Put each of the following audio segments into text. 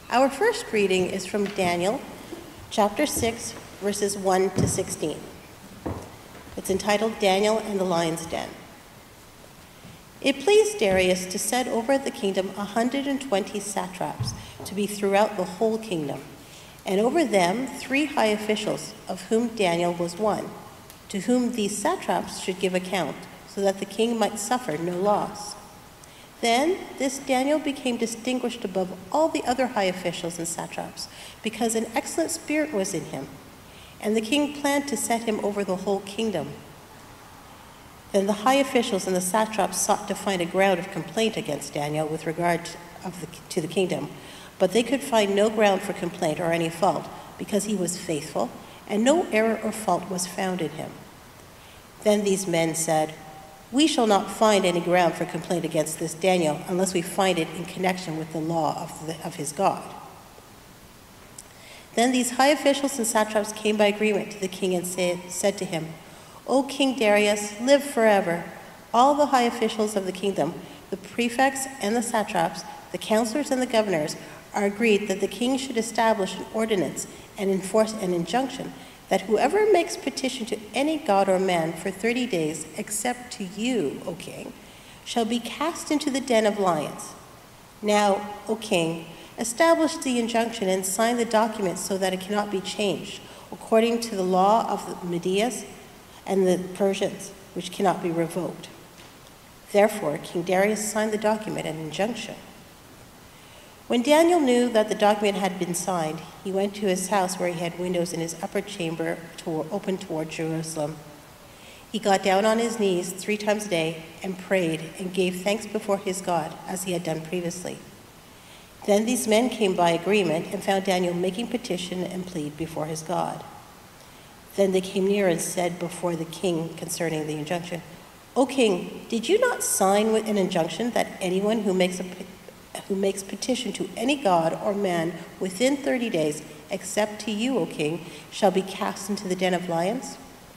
Our first reading is from Daniel, chapter 6, verses 1 to 16. It's entitled Daniel and the Lion's Den. It pleased Darius to set over the kingdom 120 satraps to be throughout the whole kingdom, and over them 3 high officials, of whom Daniel was one, to whom these satraps should give account, so that the king might suffer no loss. Then this Daniel became distinguished above all the other high officials and satraps, because an excellent spirit was in him, and the king planned to set him over the whole kingdom. Then the high officials and the satraps sought to find a ground of complaint against Daniel with regard to the kingdom, but they could find no ground for complaint or any fault, because he was faithful, and no error or fault was found in him. Then these men said, "We shall not find any ground for complaint against this Daniel unless we find it in connection with the law of his God." Then these high officials and satraps came by agreement to the king and said to him, "O King Darius, live forever. All the high officials of the kingdom, the prefects and the satraps, the counselors and the governors, are agreed that the king should establish an ordinance and enforce an injunction that whoever makes petition to any god or man for 30 days, except to you, O king, shall be cast into the den of lions. Now, O king, establish the injunction and sign the document so that it cannot be changed, according to the law of the Medes and the Persians, which cannot be revoked." Therefore, King Darius signed the document and injunction. When Daniel knew that the document had been signed, he went to his house where he had windows in his upper chamber open toward Jerusalem. He got down on his knees 3 times a day and prayed and gave thanks before his God, as he had done previously. Then these men came by agreement and found Daniel making petition and plead before his God. Then they came near and said before the king concerning the injunction, "O king, did you not sign with an injunction that anyone who makes petition to any god or man within 30 days, except to you, O king, shall be cast into the den of lions?"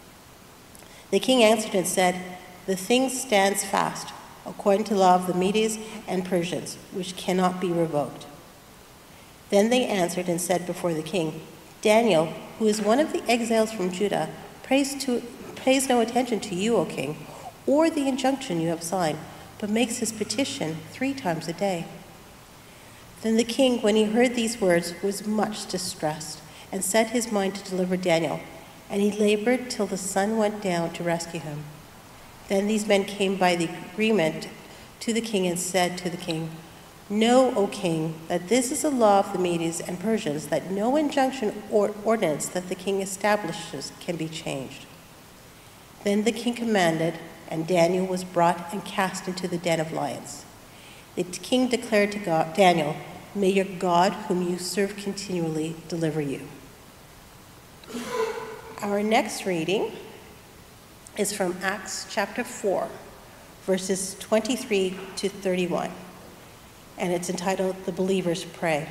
The king answered and said, "The thing stands fast, according to the law of the Medes and Persians, which cannot be revoked." Then they answered and said before the king, "Daniel, who is one of the exiles from Judah, pays no attention to you, O king, or the injunction you have signed, but makes his petition 3 times a day." Then the king, when he heard these words, was much distressed and set his mind to deliver Daniel, and he labored till the sun went down to rescue him. Then these men came by the agreement to the king and said to the king, "Know, O king, that this is a law of the Medes and Persians, that no injunction or ordinance that the king establishes can be changed." Then the king commanded, and Daniel was brought and cast into the den of lions. The king declared to Daniel, "May your God, whom you serve continually, deliver you." Our next reading is from Acts chapter 4, verses 23 to 31, and it's entitled "The Believers Pray."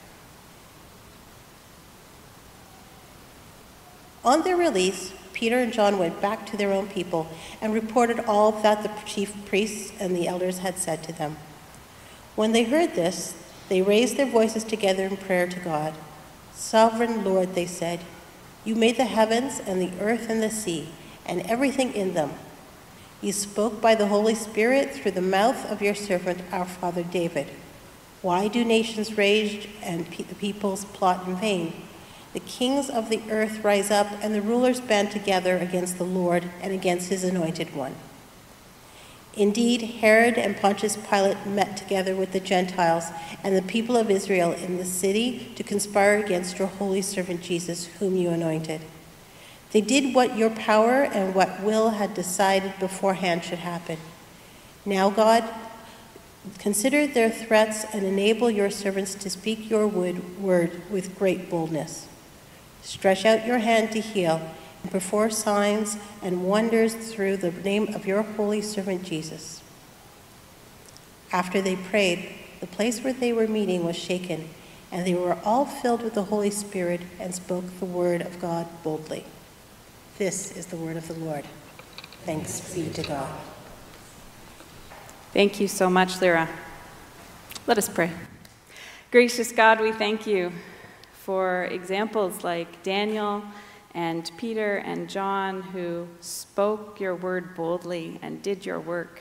On their release, Peter and John went back to their own people and reported all that the chief priests and the elders had said to them. When they heard this, they raised their voices together in prayer to God. "Sovereign Lord," they said, "you made the heavens and the earth and the sea and everything in them. You spoke by the Holy Spirit through the mouth of your servant, our father David. Why do nations rage and the peoples plot in vain? The kings of the earth rise up and the rulers band together against the Lord and against his anointed one." Indeed, Herod and Pontius Pilate met together with the Gentiles and the people of Israel in the city to conspire against your holy servant Jesus, whom you anointed. They did what your power and what will had decided beforehand should happen. Now, God, consider their threats and enable your servants to speak your word with great boldness. Stretch out your hand to heal and perform signs and wonders through the name of your holy servant Jesus. After they prayed, the place where they were meeting was shaken, and they were all filled with the Holy Spirit and spoke the word of God boldly. This is the word of the Lord. Thanks be to God. Thank you so much, Lyra. Let us pray. Gracious God, we thank you for examples like Daniel and Peter and John, who spoke your word boldly and did your work,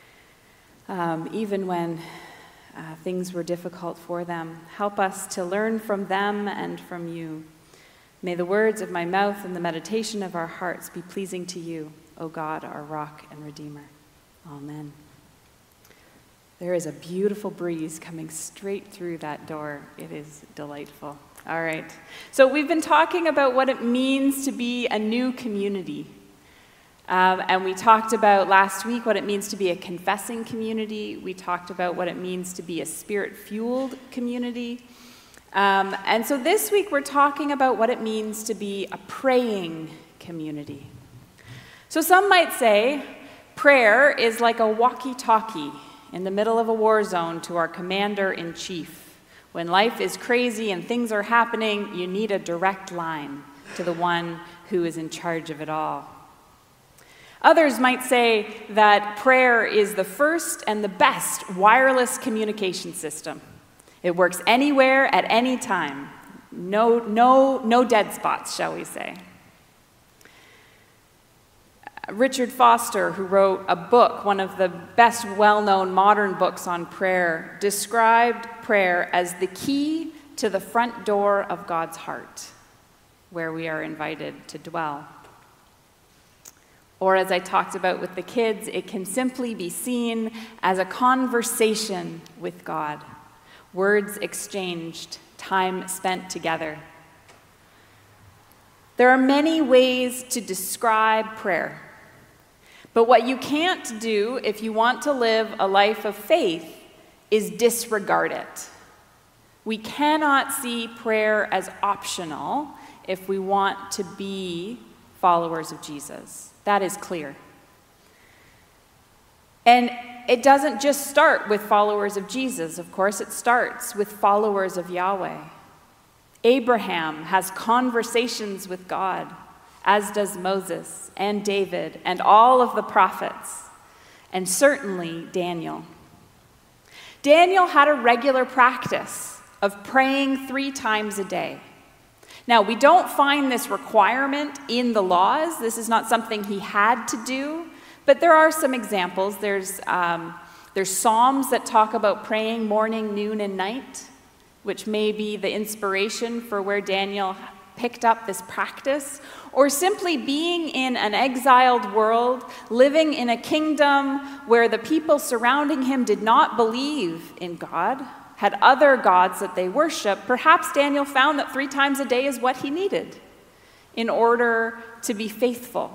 even when things were difficult for them. Help us to learn from them and from you. May the words of my mouth and the meditation of our hearts be pleasing to you, O God, our rock and redeemer. Amen. There is a beautiful breeze coming straight through that door. It is delightful. All right. So we've been talking about what it means to be a new community. And we talked about last week what it means to be a confessing community. We talked about what it means to be a spirit-fueled community. And so this week we're talking about what it means to be a praying community. So some might say prayer is like a walkie-talkie in the middle of a war zone to our commander-in-chief. When life is crazy and things are happening, you need a direct line to the one who is in charge of it all. Others might say that prayer is the first and the best wireless communication system. It works anywhere at any time. No dead spots, shall we say. Richard Foster, who wrote a book, one of the best well-known modern books on prayer, described prayer as the key to the front door of God's heart, where we are invited to dwell. Or as I talked about with the kids, it can simply be seen as a conversation with God, words exchanged, time spent together. There are many ways to describe prayer. But what you can't do if you want to live a life of faith is disregard it. We cannot see prayer as optional if we want to be followers of Jesus. That is clear. And it doesn't just start with followers of Jesus, of course. It starts with followers of Yahweh. Abraham has conversations with God, as does Moses and David and all of the prophets, and certainly Daniel. Daniel had a regular practice of praying 3 times a day. Now, we don't find this requirement in the laws. This is not something he had to do, but there are some examples. There's Psalms that talk about praying morning, noon, and night, which may be the inspiration for where Daniel picked up this practice, or simply being in an exiled world, living in a kingdom where the people surrounding him did not believe in God, had other gods that they worship. Perhaps Daniel found that 3 times a day is what he needed in order to be faithful.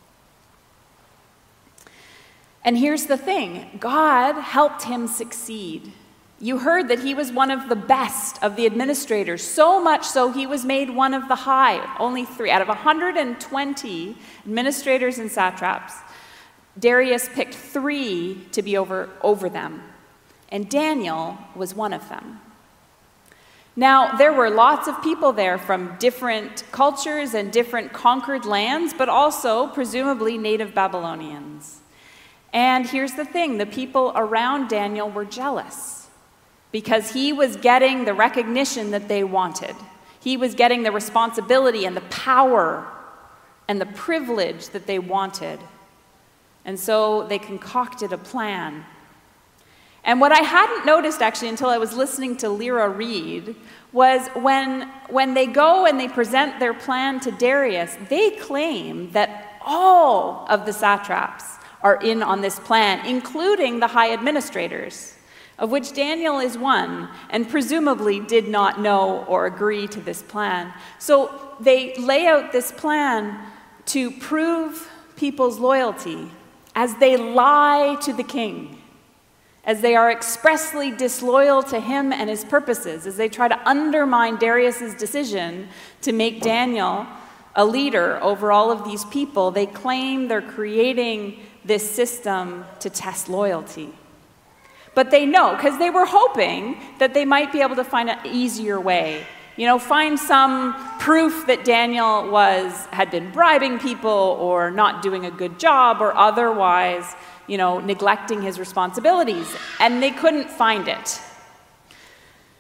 And here's the thing, God helped him succeed. You heard that he was one of the best of the administrators, so much so he was made one of the high, only 3. Out of 120 administrators and satraps, Darius picked 3 to be over them, and Daniel was one of them. Now, there were lots of people there from different cultures and different conquered lands, but also presumably native Babylonians. And here's the thing, the people around Daniel were jealous, because he was getting the recognition that they wanted. He was getting the responsibility and the power and the privilege that they wanted. And so they concocted a plan. And what I hadn't noticed actually until I was listening to Lyra read was when they go and they present their plan to Darius, they claim that all of the satraps are in on this plan, including the high administrators, of which Daniel is one, and presumably did not know or agree to this plan. So they lay out this plan to prove people's loyalty as they lie to the king, as they are expressly disloyal to him and his purposes, as they try to undermine Darius's decision to make Daniel a leader over all of these people. They claim they're creating this system to test loyalty. But they know, because they were hoping that they might be able to find an easier way. Find some proof that Daniel had been bribing people or not doing a good job or otherwise, neglecting his responsibilities. And they couldn't find it.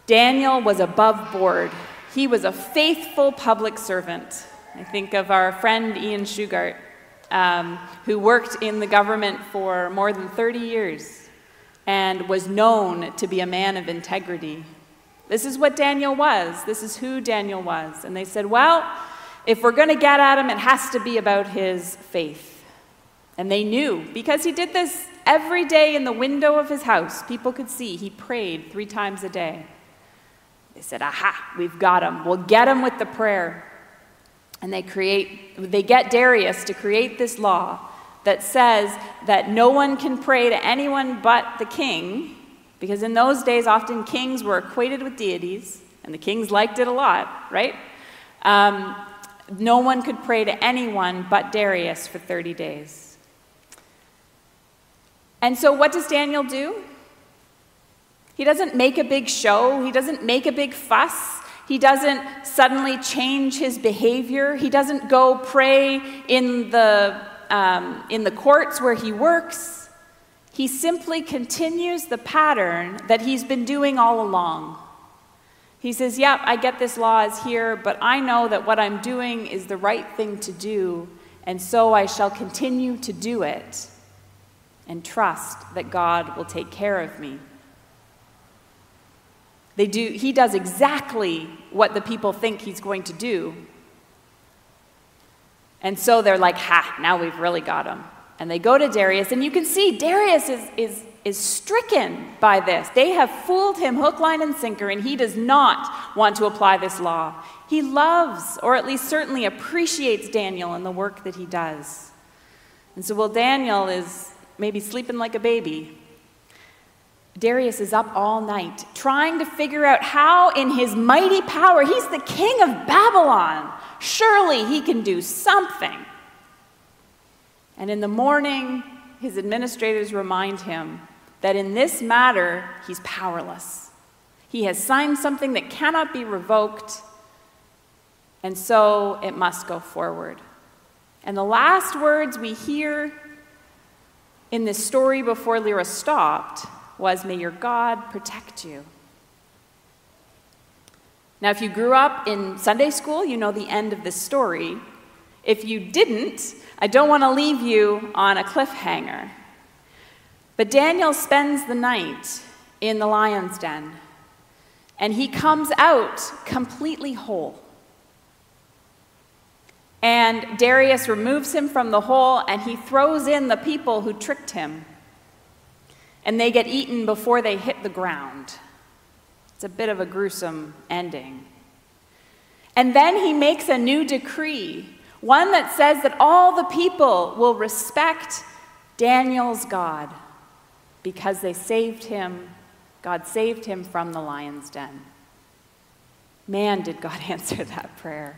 Daniel was above board. He was a faithful public servant. I think of our friend Ian Shugart, who worked in the government for more than 30 years and was known to be a man of integrity. This is what Daniel was. This is who Daniel was. And they said, well, if we're going to get at him, it has to be about his faith. And they knew, because he did this every day in the window of his house. People could see he prayed 3 times a day. They said, aha, we've got him. We'll get him with the prayer. And they get Darius to create this law that says that no one can pray to anyone but the king, because in those days often kings were equated with deities, and the kings liked it a lot, right? No one could pray to anyone but Darius for 30 days. And so what does Daniel do? He doesn't make a big show. He doesn't make a big fuss. He doesn't suddenly change his behavior. He doesn't go pray in the courts where he works. He simply continues the pattern that he's been doing all along. He says, yep, I get this law is here, but I know that what I'm doing is the right thing to do, and so I shall continue to do it and trust that God will take care of me. He does exactly what the people think he's going to do. And so they're like, ha, now we've really got him. And they go to Darius, and you can see Darius is stricken by this. They have fooled him hook, line, and sinker, and he does not want to apply this law. He loves, or at least certainly appreciates Daniel and the work that he does. And so while Daniel is maybe sleeping like a baby, Darius is up all night trying to figure out how in his mighty power, he's the king of Babylon. Surely he can do something. And in the morning, his administrators remind him that in this matter, he's powerless. He has signed something that cannot be revoked, and so it must go forward. And the last words we hear in this story before Lyra stopped was, may your God protect you. Now, if you grew up in Sunday school, you know the end of this story. If you didn't, I don't want to leave you on a cliffhanger. But Daniel spends the night in the lion's den, and he comes out completely whole. And Darius removes him from the hole, and he throws in the people who tricked him. And they get eaten before they hit the ground. It's a bit of a gruesome ending. And then he makes a new decree, one that says that all the people will respect Daniel's God because they saved him. God saved him from the lion's den. Man, did God answer that prayer.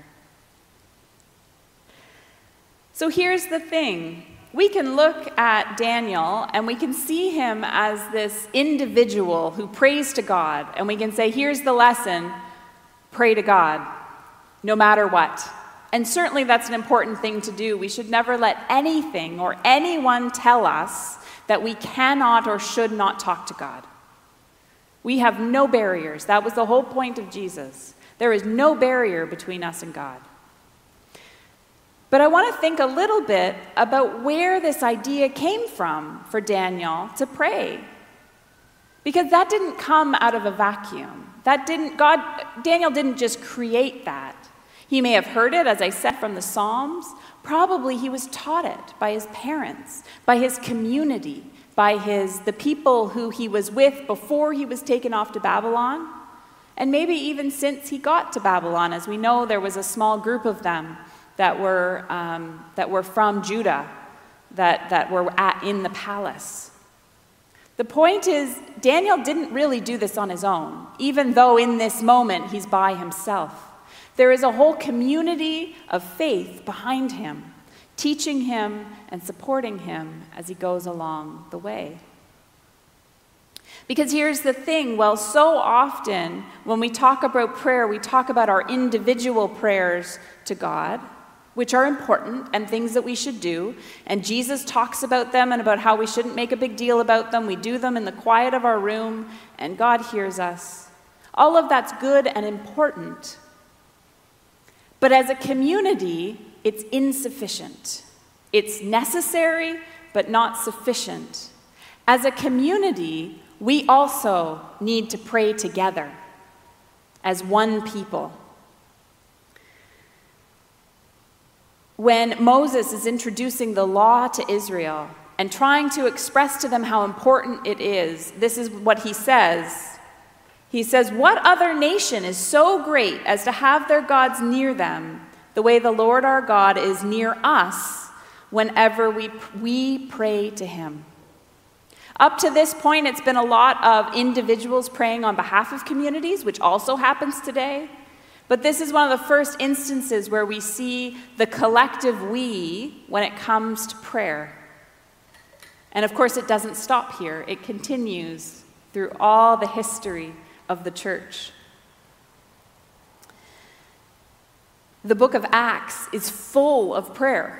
So here's the thing. We can look at Daniel and we can see him as this individual who prays to God, and we can say, here's the lesson, pray to God, no matter what. And certainly that's an important thing to do. We should never let anything or anyone tell us that we cannot or should not talk to God. We have no barriers. That was the whole point of Jesus. There is no barrier between us and God. But I want to think a little bit about where this idea came from for Daniel to pray. Because that didn't come out of a vacuum. Daniel didn't just create that. He may have heard it, as I said, from the Psalms. Probably he was taught it by his parents, by his community, by the people who he was with before he was taken off to Babylon. And maybe even since he got to Babylon. As we know, there was a small group of them that were from Judah, that were in the palace. The point is, Daniel didn't really do this on his own, even though in this moment he's by himself. There is a whole community of faith behind him, teaching him and supporting him as he goes along the way. Because here's the thing, so often when we talk about prayer, we talk about our individual prayers to God, which are important and things that we should do. And Jesus talks about them and about how we shouldn't make a big deal about them. We do them in the quiet of our room, and God hears us. All of that's good and important. But as a community, it's insufficient. It's necessary, but not sufficient. As a community, we also need to pray together as one people. When Moses is introducing the law to Israel and trying to express to them how important it is, this is what he says. He says, "What other nation is so great as to have their gods near them, the way the Lord our God is near us whenever we pray to him?" Up to this point, it's been a lot of individuals praying on behalf of communities, which also happens today. But this is one of the first instances where we see the collective we when it comes to prayer. And of course, it doesn't stop here. It continues through all the history of the church. The book of Acts is full of prayer.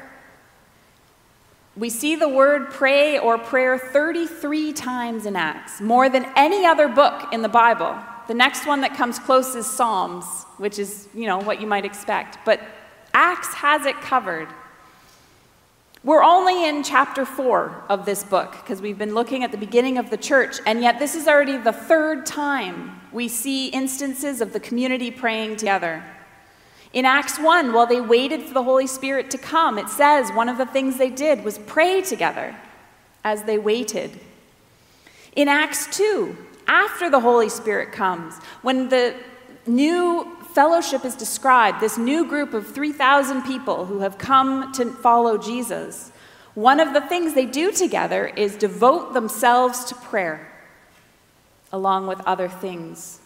We see the word pray or prayer 33 times in Acts, more than any other book in the Bible. The next one that comes close is Psalms, which is, what you might expect. But Acts has it covered. We're only in chapter 4 of this book because we've been looking at the beginning of the church, and yet this is already the third time we see instances of the community praying together. In Acts 1, while they waited for the Holy Spirit to come, it says one of the things they did was pray together as they waited. In Acts 2, after the Holy Spirit comes, when the new fellowship is described, this new group of 3,000 people who have come to follow Jesus, one of the things they do together is devote themselves to prayer, along with other things.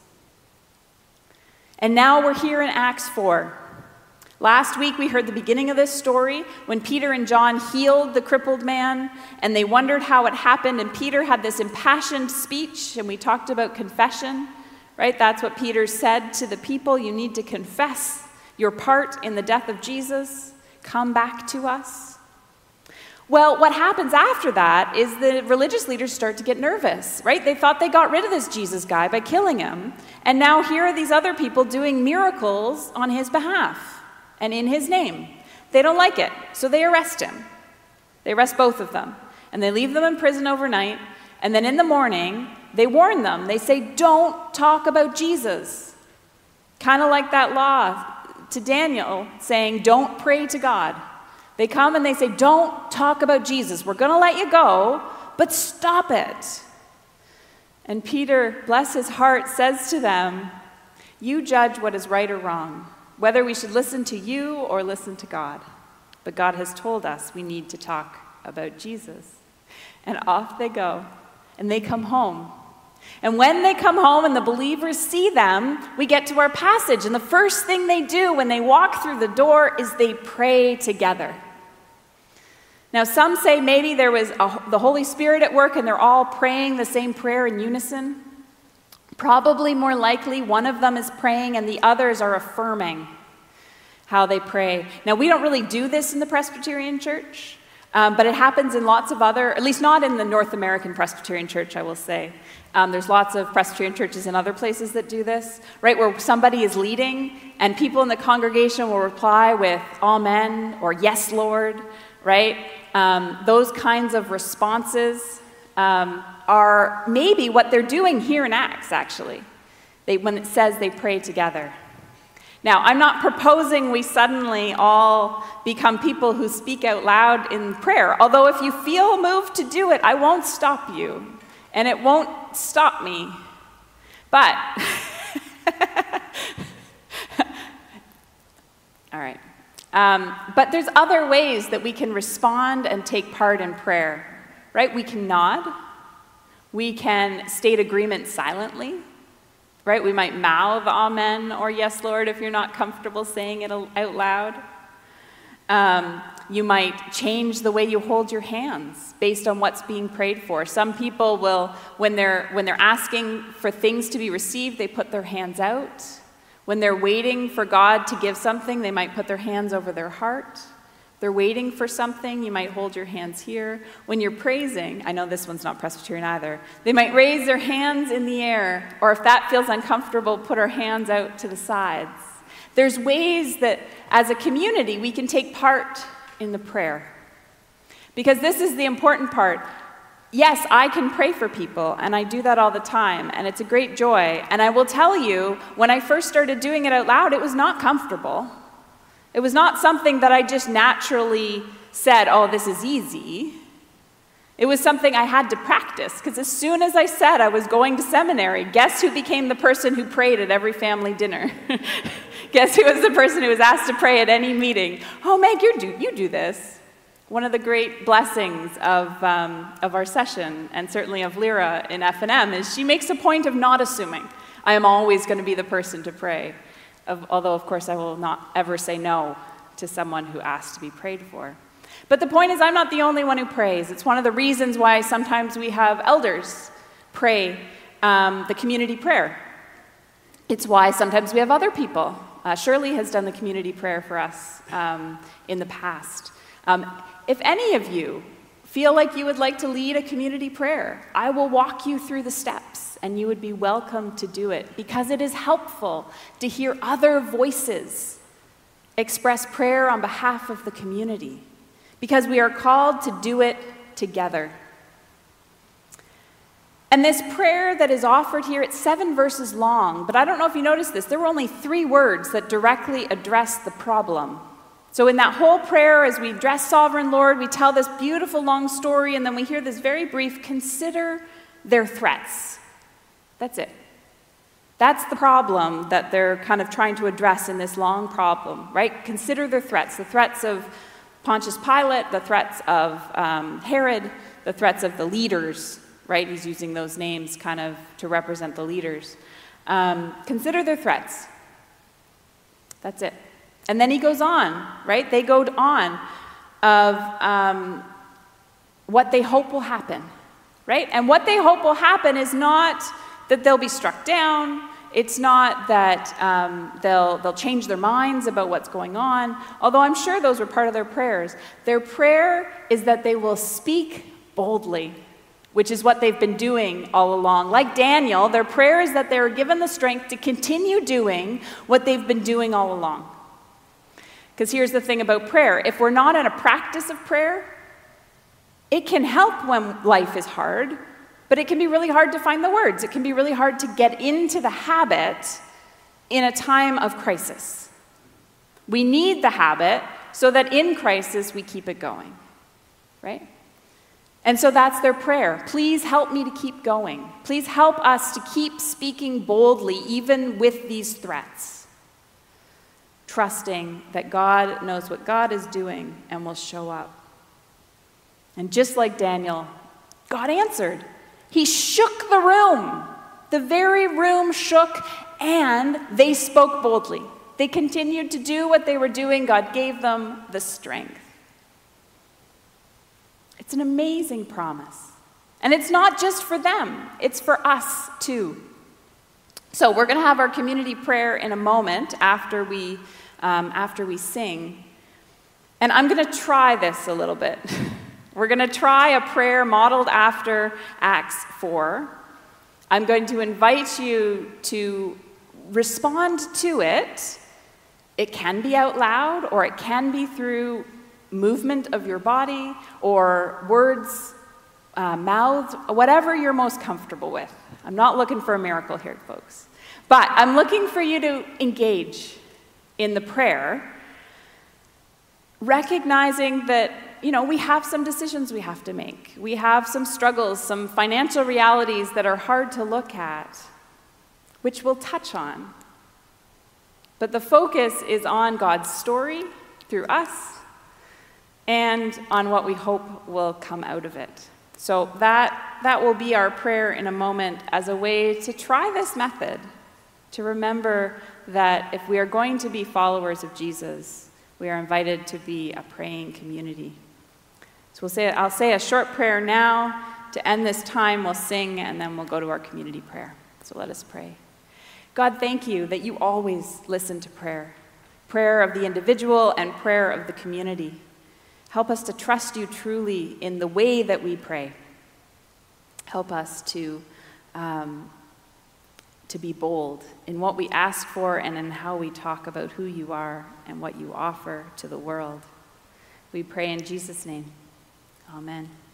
And now we're here in Acts 4. Last week we heard the beginning of this story when Peter and John healed the crippled man, and they wondered how it happened, and Peter had this impassioned speech, and we talked about confession, right? That's what Peter said to the people. You need to confess your part in the death of Jesus. Come back to us. Well, what happens after that is the religious leaders start to get nervous, right? They thought they got rid of this Jesus guy by killing him, and now here are these other people doing miracles on his behalf and in his name. They don't like it, so they arrest him. They arrest both of them, and they leave them in prison overnight, and then in the morning, they warn them. They say, don't talk about Jesus. Kind of like that law to Daniel saying, don't pray to God. They come and they say, don't talk about Jesus. We're going to let you go, but stop it. And Peter, bless his heart, says to them, you judge what is right or wrong, whether we should listen to you or listen to God. But God has told us we need to talk about Jesus. And off they go, and they come home. And when they come home and the believers see them, we get to our passage. And the first thing they do when they walk through the door is they pray together. Now, some say maybe there was the Holy Spirit at work and they're all praying the same prayer in unison. Probably more likely one of them is praying and the others are affirming how they pray. Now, we don't really do this in the Presbyterian Church, but it happens in lots of other, at least not in the North American Presbyterian Church, I will say. There's lots of Presbyterian churches in other places that do this, right, where somebody is leading and people in the congregation will reply with amen or yes, Lord, right? Those kinds of responses are maybe what they're doing here in Acts, actually, when it says they pray together. Now, I'm not proposing we suddenly all become people who speak out loud in prayer, although if you feel moved to do it, I won't stop you, and it won't stop me. But, all right. But there's other ways that we can respond and take part in prayer, right? We can nod. We can state agreement silently, right? We might mouth amen or yes, Lord, if you're not comfortable saying it out loud. You might change the way you hold your hands based on what's being prayed for. Some people will, when they're asking for things to be received, they put their hands out. When they're waiting for God to give something, they might put their hands over their heart. They're waiting for something. You might hold your hands here. When you're praising, I know this one's not Presbyterian either, they might raise their hands in the air, or if that feels uncomfortable, put our hands out to the sides. There's ways that as a community we can take part in the prayer. Because this is the important part. Yes, I can pray for people, and I do that all the time, and it's a great joy. And I will tell you, when I first started doing it out loud, it was not comfortable. It was not something that I just naturally said, oh, this is easy. It was something I had to practice, because as soon as I said I was going to seminary, guess who became the person who prayed at every family dinner? Guess who was the person who was asked to pray at any meeting? Oh, Meg, you do this. One of the great blessings of our session, and certainly of Lyra in F&M, is she makes a point of not assuming I am always going to be the person to pray, although, of course, I will not ever say no to someone who asks to be prayed for. But the point is, I'm not the only one who prays. It's one of the reasons why sometimes we have elders pray the community prayer. It's why sometimes we have other people. Shirley has done the community prayer for us in the past. If any of you feel like you would like to lead a community prayer, I will walk you through the steps, and you would be welcome to do it, because it is helpful to hear other voices express prayer on behalf of the community, because we are called to do it together. And this prayer that is offered here, it's 7 verses long, but I don't know if you noticed this, there were only 3 words that directly address the problem. So in that whole prayer, as we address Sovereign Lord, we tell this beautiful long story, and then we hear this very brief, consider their threats. That's it. That's the problem that they're kind of trying to address in this long problem, right? Consider their threats, the threats of Pontius Pilate, the threats of Herod, the threats of the leaders, right? He's using those names kind of to represent the leaders. Consider their threats. That's it. And then he goes on, right? They go on of what they hope will happen, right? And what they hope will happen is not that they'll be struck down. It's not that they'll change their minds about what's going on, although I'm sure those were part of their prayers. Their prayer is that they will speak boldly, which is what they've been doing all along. Like Daniel, their prayer is that they are given the strength to continue doing what they've been doing all along. Because here's the thing about prayer. If we're not in a practice of prayer, it can help when life is hard, but it can be really hard to find the words. It can be really hard to get into the habit in a time of crisis. We need the habit so that in crisis we keep it going, right? And so that's their prayer. Please help me to keep going. Please help us to keep speaking boldly, even with these threats. Trusting that God knows what God is doing and will show up. And just like Daniel, God answered. He shook the room. The very room shook, and they spoke boldly. They continued to do what they were doing. God gave them the strength. It's an amazing promise. And it's not just for them. It's for us, too. So we're going to have our community prayer in a moment after we sing. And I'm going to try this a little bit. We're going to try a prayer modeled after Acts 4. I'm going to invite you to respond to it. It can be out loud, or it can be through movement of your body, or words, mouths, whatever you're most comfortable with. I'm not looking for a miracle here, folks. But I'm looking for you to engage in the prayer, recognizing that, we have some decisions we have to make. We have some struggles, some financial realities that are hard to look at, which we'll touch on. But the focus is on God's story through us and on what we hope will come out of it. So that will be our prayer in a moment as a way to try this method, to remember that if we are going to be followers of Jesus, we are invited to be a praying community. So I'll say a short prayer now. To end this time, we'll sing, and then we'll go to our community prayer. So let us pray. God, thank you that you always listen to prayer. Prayer of the individual and prayer of the community. Help us to trust you truly in the way that we pray. Help us to be bold in what we ask for and in how we talk about who you are and what you offer to the world. We pray in Jesus' name. Amen.